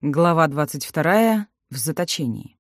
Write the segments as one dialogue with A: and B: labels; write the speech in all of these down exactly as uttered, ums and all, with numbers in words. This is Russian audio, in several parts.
A: Глава двадцать вторая. В заточении.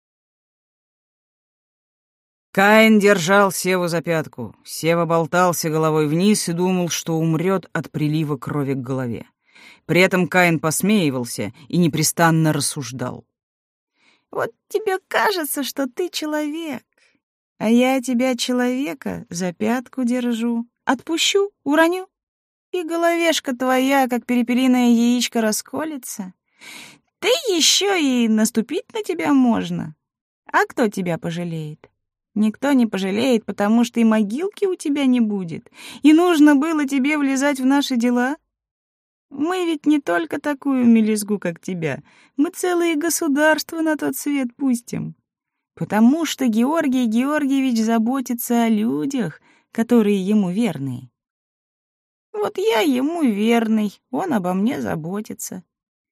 A: Каин держал Севу за пятку. Сева болтался головой вниз и думал, что умрет от прилива крови к голове. При этом Каин посмеивался и непрестанно рассуждал.
B: «Вот тебе кажется, что ты человек, а я тебя, человека, за пятку держу. Отпущу, уроню, и головешка твоя, как перепелиное яичко, расколется. Ты еще и наступить на тебя можно. А кто тебя пожалеет? Никто не пожалеет, потому что и могилки у тебя не будет. И нужно было тебе влезать в наши дела. Мы ведь не только такую мелюзгу, как тебя. Мы целые государства на тот свет пустим. Потому что Георгий Георгиевич заботится о людях, которые ему верные. Вот я ему верный, он обо мне заботится.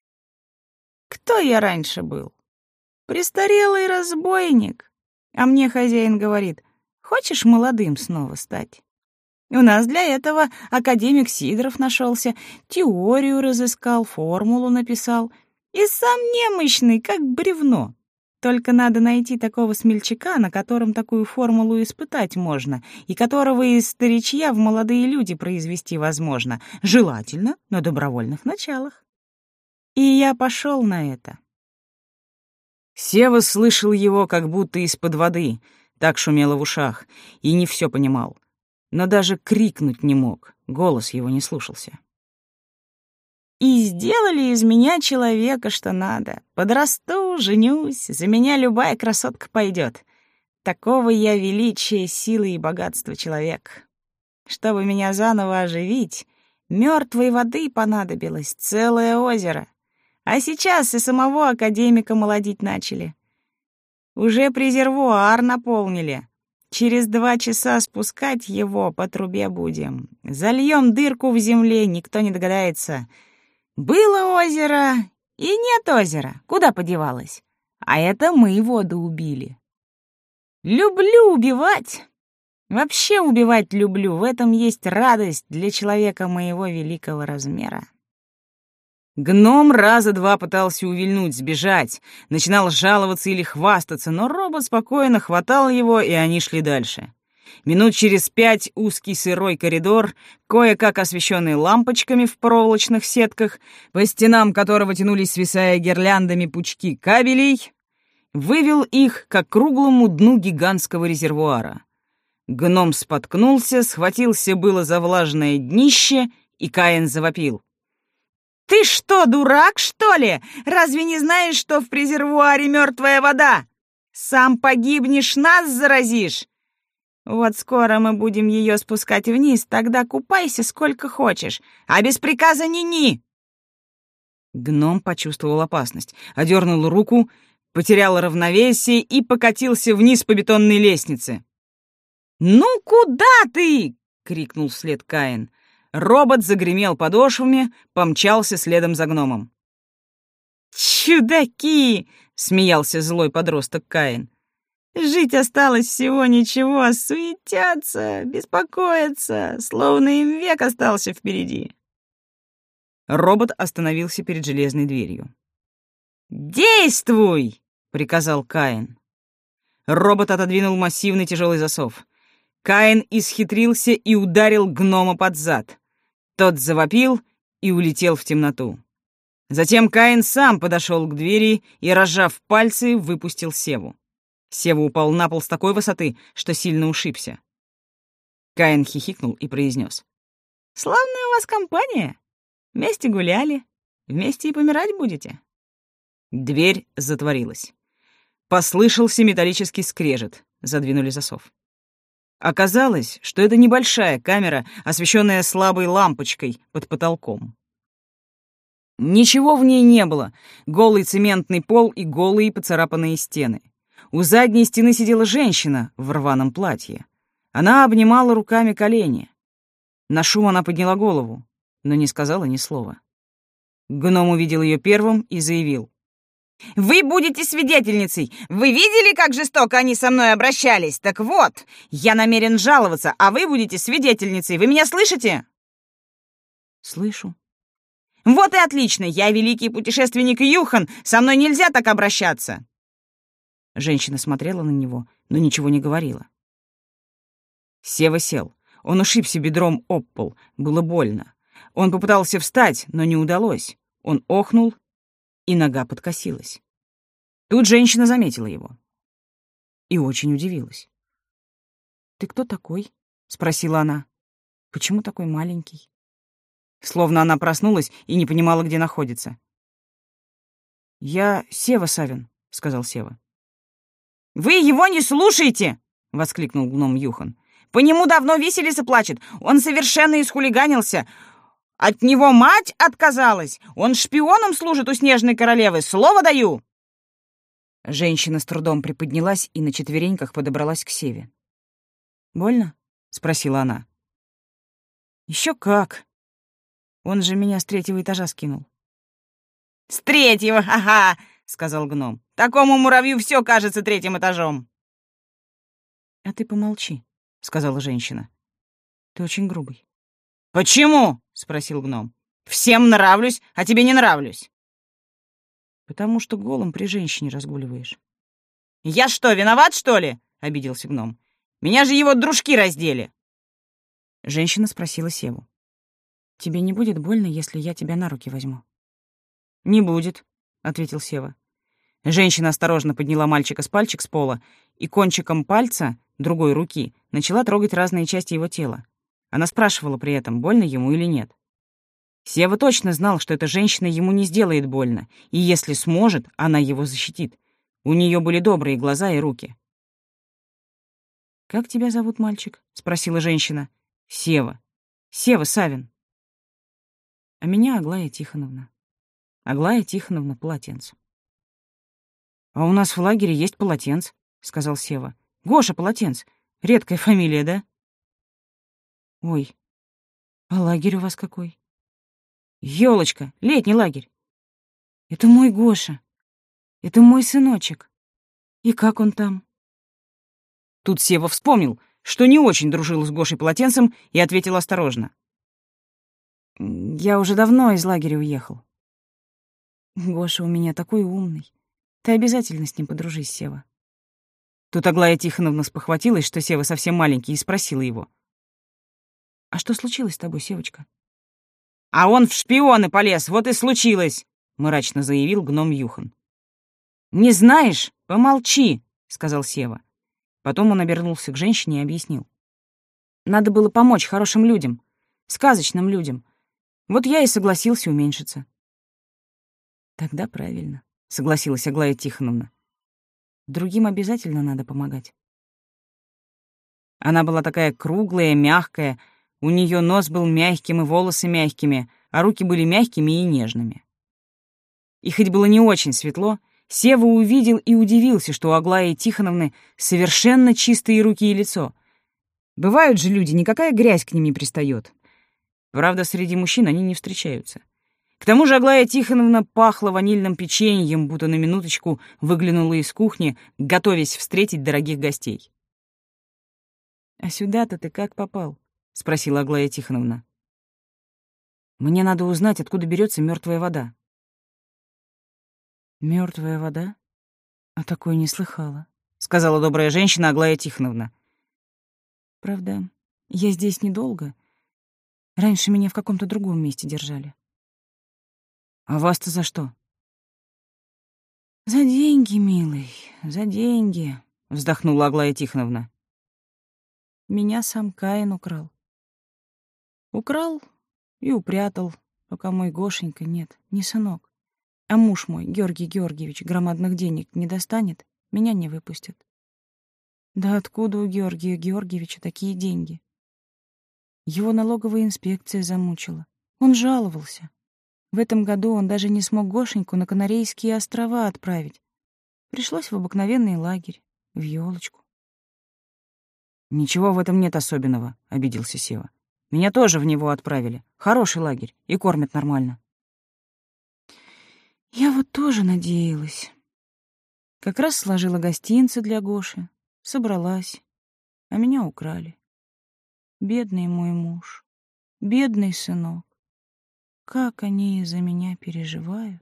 B: Кто я раньше был? Престарелый разбойник. А мне хозяин говорит: хочешь молодым снова стать? У нас для этого академик Сидоров нашелся, теорию разыскал, формулу написал. И сам немощный, как бревно. Только надо найти такого смельчака, на котором такую формулу испытать можно, и которого из старичья в молодые люди произвести возможно, желательно на добровольных началах. И я пошел на это.
A: Сева слышал его как будто из-под воды, так шумело в ушах, и не все понимал. Но даже крикнуть не мог, голос его не слушался.
B: И сделали из меня человека, что надо. Подрасту, женюсь, за меня любая красотка пойдет. Такого я величия, силы и богатства человек. Чтобы меня заново оживить, мертвой воды понадобилось целое озеро. А сейчас и самого академика молодить начали. Уже презервуар наполнили. Через два часа спускать его по трубе будем. Зальем дырку в земле, никто не догадается. Было озеро и нет озера. Куда подевалось? А это мы воду убили. Люблю убивать. Вообще убивать люблю. В этом есть радость для человека моего великого размера.
A: Гном раза два пытался увильнуть, сбежать, начинал жаловаться или хвастаться, но робот спокойно хватал его, и они шли дальше. Минут через пять узкий сырой коридор, кое-как освещенный лампочками в проволочных сетках, по стенам которого тянулись, свисая гирляндами, пучки кабелей, вывел их к круглому дну гигантского резервуара. Гном споткнулся, схватился было за влажное днище, и Каин завопил.
B: «Ты что, дурак, что ли? Разве не знаешь, что в презервуаре мертвая вода? Сам погибнешь, нас заразишь. Вот скоро мы будем ее спускать вниз, тогда купайся сколько хочешь, а без приказа ни-ни!»
A: Гном почувствовал опасность, одернул руку, потерял равновесие и покатился вниз по бетонной лестнице.
B: «Ну куда ты?»
A: — крикнул вслед Каин. Робот загремел подошвами, помчался следом за гномом.
B: «Чудаки!» — смеялся злой подросток Каин. «Жить осталось всего ничего, суетятся, беспокоятся, словно им век остался впереди».
A: Робот остановился перед железной дверью.
B: «Действуй!»
A: — приказал Каин. Робот отодвинул массивный тяжелый засов. Каин исхитрился и ударил гнома под зад. Тот завопил и улетел в темноту. Затем Каин сам подошел к двери и, разжав пальцы, выпустил Севу. Сева упал на пол с такой высоты, что сильно ушибся. Каин хихикнул и произнес:
B: «Славная у вас компания. Вместе гуляли, вместе и помирать будете».
A: Дверь затворилась. Послышался металлический скрежет. Задвинули засов. Оказалось, что это небольшая камера, освещенная слабой лампочкой под потолком. Ничего в ней не было. Голый цементный пол и голые поцарапанные стены. У задней стены сидела женщина в рваном платье. Она обнимала руками колени. На шум она подняла голову, но не сказала ни слова. Гном увидел ее первым и заявил:
B: «Вы будете свидетельницей! Вы видели, как жестоко они со мной обращались? Так вот, я намерен жаловаться, а вы будете свидетельницей. Вы меня слышите?»
A: «Слышу». Вот и отлично! Я великий путешественник Юхан! Со мной нельзя так обращаться!» Женщина смотрела на него, но ничего не говорила. Сева сел. Он ушибся бедром об пол. Было больно. Он попытался встать, но не удалось. Он охнул, и нога подкосилась. Тут женщина заметила его. И очень удивилась. «Ты кто такой?» — спросила она. «Почему такой маленький?» Словно она проснулась и не понимала, где находится. «Я Сева Савин», — сказал Сева. «Вы его не слушаете!» — воскликнул гном Юхан. «По нему давно виселица плачет. Он совершенно исхулиганился. От него мать отказалась. Он шпионом служит у снежной королевы. Слово даю!» Женщина с трудом приподнялась и на четвереньках подобралась к Севе. «Больно?» — спросила она. «Еще как! Он же меня с третьего этажа скинул». «С третьего, ха-ха!» — сказал гном. «Такому муравью все кажется третьим этажом». «А ты помолчи», — сказала женщина. «Ты очень грубый». «Почему?» — спросил гном. «Всем нравлюсь, а тебе не нравлюсь». «Потому что голым при женщине разгуливаешь». «Я что, виноват, что ли?» — обиделся гном. «Меня же его дружки раздели». Женщина спросила Севу. «Тебе не будет больно, если я тебя на руки возьму?» «Не будет», — ответил Сева. Женщина осторожно подняла мальчика с пальчик с пола и кончиком пальца другой руки начала трогать разные части его тела. Она спрашивала при этом, больно ему или нет. Сева точно знал, что эта женщина ему не сделает больно, и если сможет, она его защитит. У нее были добрые глаза и руки. «Как тебя зовут, мальчик?» — спросила женщина. «Сева. Сева Савин». «А меня Аглая Тихоновна. Аглая Тихоновна Полотенце». «А у нас в лагере есть Полотенц», — сказал Сева. «Гоша Полотенц. Редкая фамилия, да?» «Ой, а лагерь у вас какой?» «Ёлочка, летний лагерь». «Это мой Гоша. Это мой сыночек. И как он там?» Тут Сева вспомнил, что не очень дружил с Гошей Полотенцем, и ответил осторожно. «Я уже давно из лагеря уехал. Гоша у меня такой умный. Ты обязательно с ним подружись, Сева». Тут Аглая Тихоновна спохватилась, что Сева совсем маленький, и спросила его. «А что случилось с тобой, Севочка?» «А он в шпионы полез, вот и случилось», — мрачно заявил гном Юхан. «Не знаешь? Помолчи», — сказал Сева. Потом он обернулся к женщине и объяснил. «Надо было помочь хорошим людям, сказочным людям. Вот я и согласился уменьшиться». «Тогда правильно», — согласилась Аглая Тихоновна. «Другим обязательно надо помогать». Она была такая круглая, мягкая, у нее нос был мягким и волосы мягкими, а руки были мягкими и нежными. И хоть было не очень светло, Сева увидел и удивился, что у Аглаи Тихоновны совершенно чистые руки и лицо. Бывают же люди, никакая грязь к ним не пристает. Правда, среди мужчин они не встречаются. К тому же Аглая Тихоновна пахла ванильным печеньем, будто на минуточку выглянула из кухни, готовясь встретить дорогих гостей. «А сюда-то ты как попал?» — спросила Аглая Тихоновна. «Мне надо узнать, откуда берется мертвая вода». «Мертвая вода? А такой не слыхала», — сказала добрая женщина Аглая Тихоновна. «Правда, я здесь недолго. Раньше меня в каком-то другом месте держали». «А вас-то за что?» «За деньги, милый, за деньги», — вздохнула Аглая Тихоновна. «Меня сам Каин украл. Украл и упрятал, пока мой Гошенька нет, не сынок. А муж мой, Георгий Георгиевич, громадных денег не достанет, меня не выпустят. Да откуда у Георгия Георгиевича такие деньги? Его налоговая инспекция замучила. Он жаловался. В этом году он даже не смог Гошеньку на Канарейские острова отправить. Пришлось в обыкновенный лагерь, в ёлочку». «Ничего в этом нет особенного», — обиделся Сева. «Меня тоже в него отправили. Хороший лагерь, и кормят нормально». «Я вот тоже надеялась. Как раз сложила гостинцы для Гоши, собралась, а меня украли. Бедный мой муж, бедный сынок.
B: как они из-за меня переживают.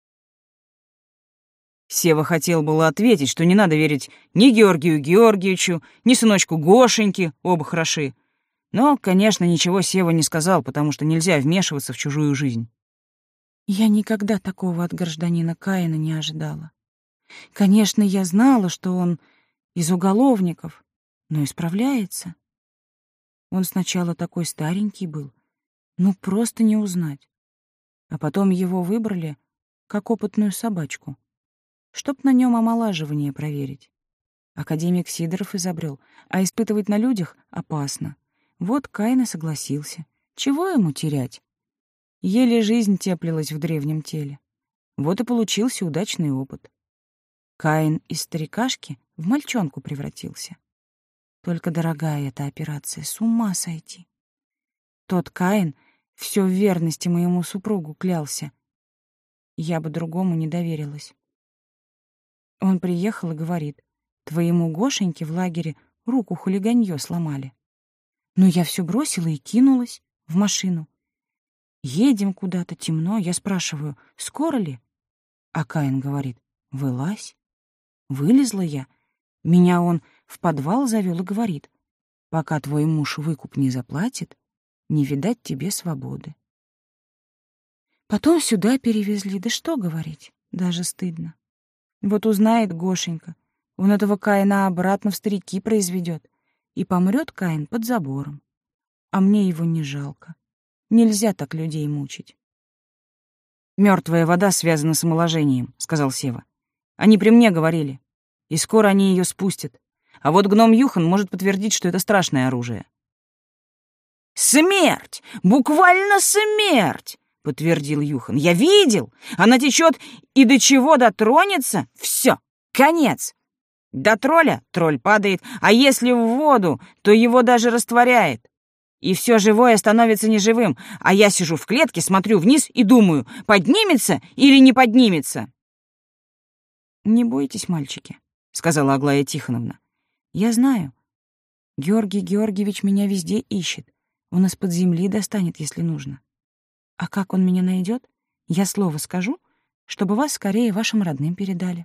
A: Сева хотел было ответить, что не надо верить ни Георгию Георгиевичу, ни сыночку Гошеньке, оба хороши. Но, конечно, ничего Сева не сказал, потому что нельзя вмешиваться в чужую жизнь.
B: Я никогда такого от гражданина Каина не ожидала. Конечно, я знала, что он из уголовников, но исправляется. Он сначала такой старенький был, ну просто не узнать. А потом его выбрали как опытную собачку, чтоб на нем омолаживание проверить. Академик Сидоров изобрел, а испытывать на людях опасно. Вот Каин и согласился. Чего ему терять? Еле жизнь теплилась в древнем теле. Вот и получился удачный опыт. Каин из старикашки в мальчонку превратился. Только дорогая эта операция, с ума сойти. Тот Каин все в верности моему супругу клялся. Я бы другому не доверилась. Он приехал и говорит: твоему Гошеньке в лагере руку хулиганье сломали. Но я все бросила и кинулась в машину. Едем куда-то, темно, я спрашиваю, скоро ли? А Каин говорит: вылазь. Вылезла я. Меня он в подвал завел и говорит: пока твой муж выкуп не заплатит, не видать тебе свободы. Потом сюда перевезли, да что говорить, даже стыдно. Вот узнает Гошенька, он этого Каина обратно в старики произведет, и помрет Каин под забором. А мне его не жалко. Нельзя так людей мучить.
A: Мертвая вода связана с омоложением, сказал Сева. Они при мне говорили, и скоро они ее спустят. А вот гном Юхан может подтвердить, что это страшное оружие. «Смерть! Буквально смерть!» — подтвердил Юхан. «Я видел! Она течет, и до чего дотронется — все, конец! До тролля тролль падает, а если в воду, то его даже растворяет. И все живое становится неживым, а я сижу в клетке, смотрю вниз и думаю, поднимется или не поднимется».
B: «Не бойтесь, мальчики», — сказала Аглая Тихоновна. «Я знаю. Георгий Георгиевич меня везде ищет. Он из-под земли достанет, если нужно. А как он меня найдет, я слово скажу, чтобы вас скорее вашим родным передали».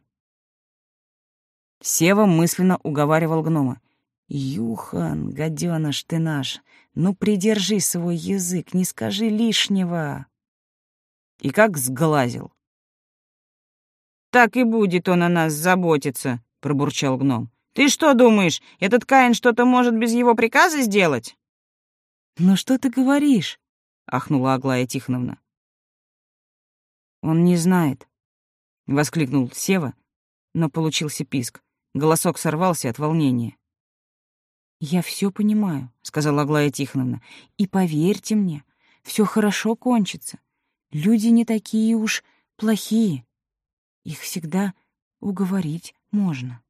A: Сева мысленно уговаривал гнома. «Юхан, гадёныш ты наш, ну придержи свой язык, не скажи лишнего». И как сглазил. «Так и будет он о нас заботиться», — пробурчал гном. «Ты что думаешь, этот Каин что-то может без его приказа сделать?»
B: «Ну что ты говоришь?»
A: — ахнула Аглая Тихоновна. «Он не знает», — воскликнул Сева, но получился писк. Голосок сорвался от волнения.
B: «Я все понимаю», — сказала Аглая Тихоновна. «И поверьте мне, все хорошо кончится. Люди не такие уж плохие. Их всегда уговорить можно».